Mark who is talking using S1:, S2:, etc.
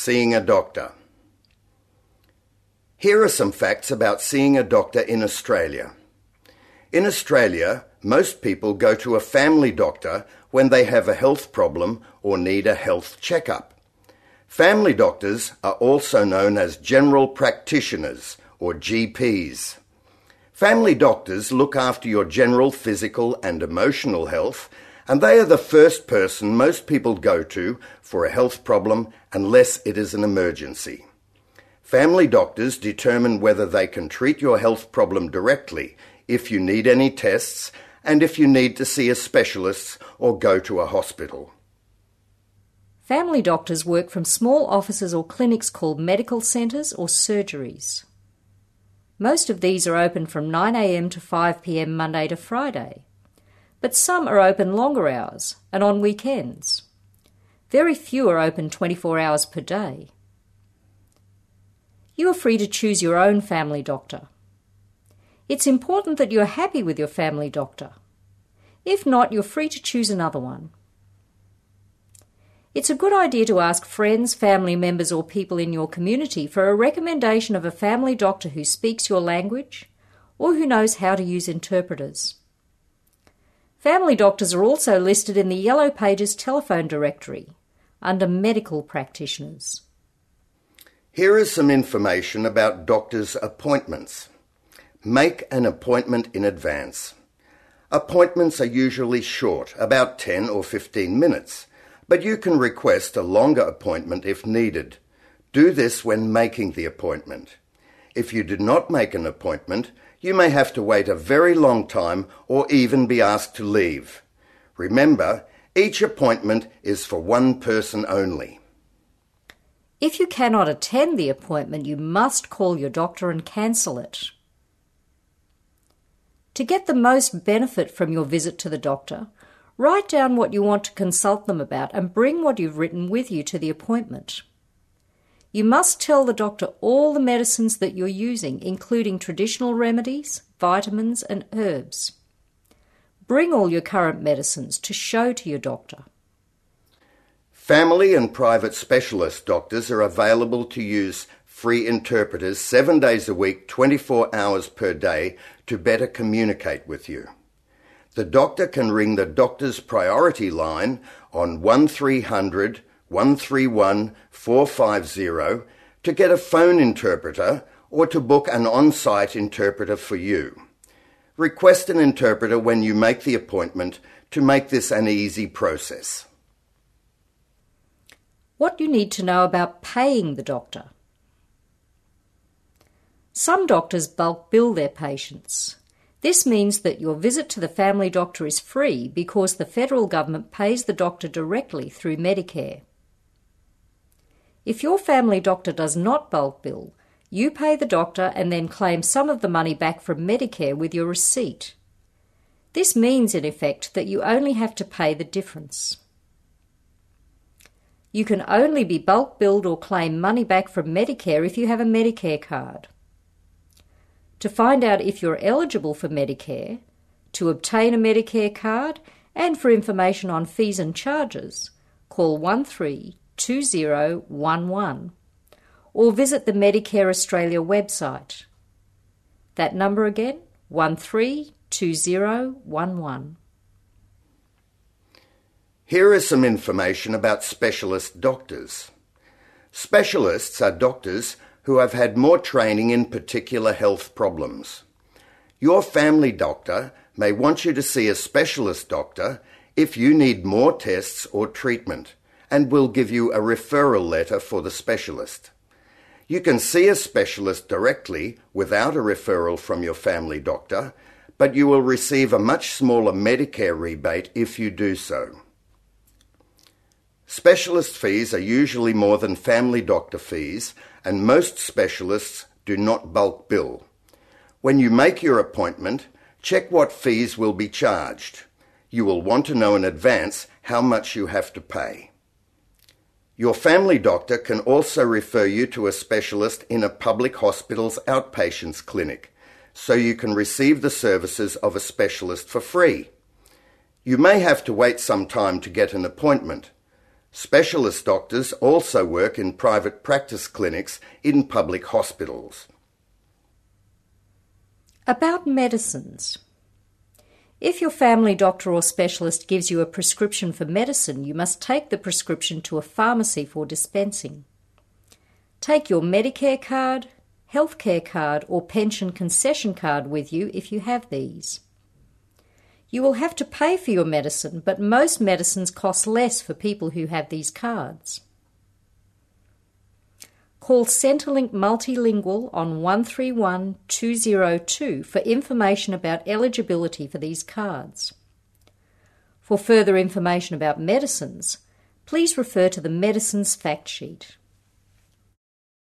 S1: seeing a doctor. Here are some facts about seeing a doctor in Australia. In Australia, most people go to a family doctor when they have a health problem or need a health checkup. Family doctors are also known as general practitioners or GPs. Family doctors look after your general physical and emotional health, and they are the first person most people go to for a health problem unless it is an emergency. Family doctors determine whether they can treat your health problem directly, if you need any tests, and if you need to see a specialist or go to a hospital.
S2: Family doctors work from small offices or clinics called medical centres or surgeries. Most of these are open from 9 a.m. to 5 p.m. Monday to Friday, but some are open longer hours and on weekends. Very few are open 24 hours per day. You are free to choose your own family doctor. It's important that you are happy with your family doctor. If not, you're free to choose another one. It's a good idea to ask friends, family members or people in your community for a recommendation of a family doctor who speaks your language or who knows how to use interpreters. Family doctors are also listed in the Yellow Pages telephone directory under medical practitioners.
S1: Here is some information about doctors' appointments. Make an appointment in advance. Appointments are usually short, about 10 or 15 minutes, but you can request a longer appointment if needed. Do this when making the appointment. If you do not make an appointment, you may have to wait a very long time or even be asked to leave. Remember, each appointment is for one person only.
S2: If you cannot attend the appointment, you must call your doctor and cancel it. To get the most benefit from your visit to the doctor, write down what you want to consult them about and bring what you've written with you to the appointment. You must tell the doctor all the medicines that you're using, including traditional remedies, vitamins and herbs. Bring all your current medicines to show to your doctor.
S1: Family and private specialist doctors are available to use free interpreters 7 days a week, 24 hours per day to better communicate with you. The doctor can ring the doctor's priority line on 1300 131 450 to get a phone interpreter or to book an on-site interpreter for you. Request an interpreter when you make the appointment to make this an easy process.
S2: What you need to know about paying the doctor. Some doctors bulk bill their patients. This means that your visit to the family doctor is free because the federal government pays the doctor directly through Medicare. If your family doctor does not bulk bill, you pay the doctor and then claim some of the money back from Medicare with your receipt. This means, in effect, that you only have to pay the difference. You can only be bulk billed or claim money back from Medicare if you have a Medicare card. To find out if you're eligible for Medicare, to obtain a Medicare card, and for information on fees and charges, call 132011 or visit the Medicare Australia website. That number again, 132011.
S1: Here is some information about specialist doctors. Specialists are doctors who have had more training in particular health problems. Your family doctor may want you to see a specialist doctor if you need more tests or treatment and will give you a referral letter for the specialist. You can see a specialist directly without a referral from your family doctor, but you will receive a much smaller Medicare rebate if you do so. Specialist fees are usually more than family doctor fees, and most specialists do not bulk bill. When you make your appointment, check what fees will be charged. You will want to know in advance how much you have to pay. Your family doctor can also refer you to a specialist in a public hospital's outpatients clinic, so you can receive the services of a specialist for free. You may have to wait some time to get an appointment. Specialist doctors also work in private practice clinics in public hospitals.
S2: About medicines. If your family doctor or specialist gives you a prescription for medicine, you must take the prescription to a pharmacy for dispensing. Take your Medicare card, healthcare card, or pension concession card with you if you have these. You will have to pay for your medicine, but most medicines cost less for people who have these cards. Call Centrelink Multilingual on 131 202 for information about eligibility for these cards. For further information about medicines, please refer to the Medicines Fact Sheet.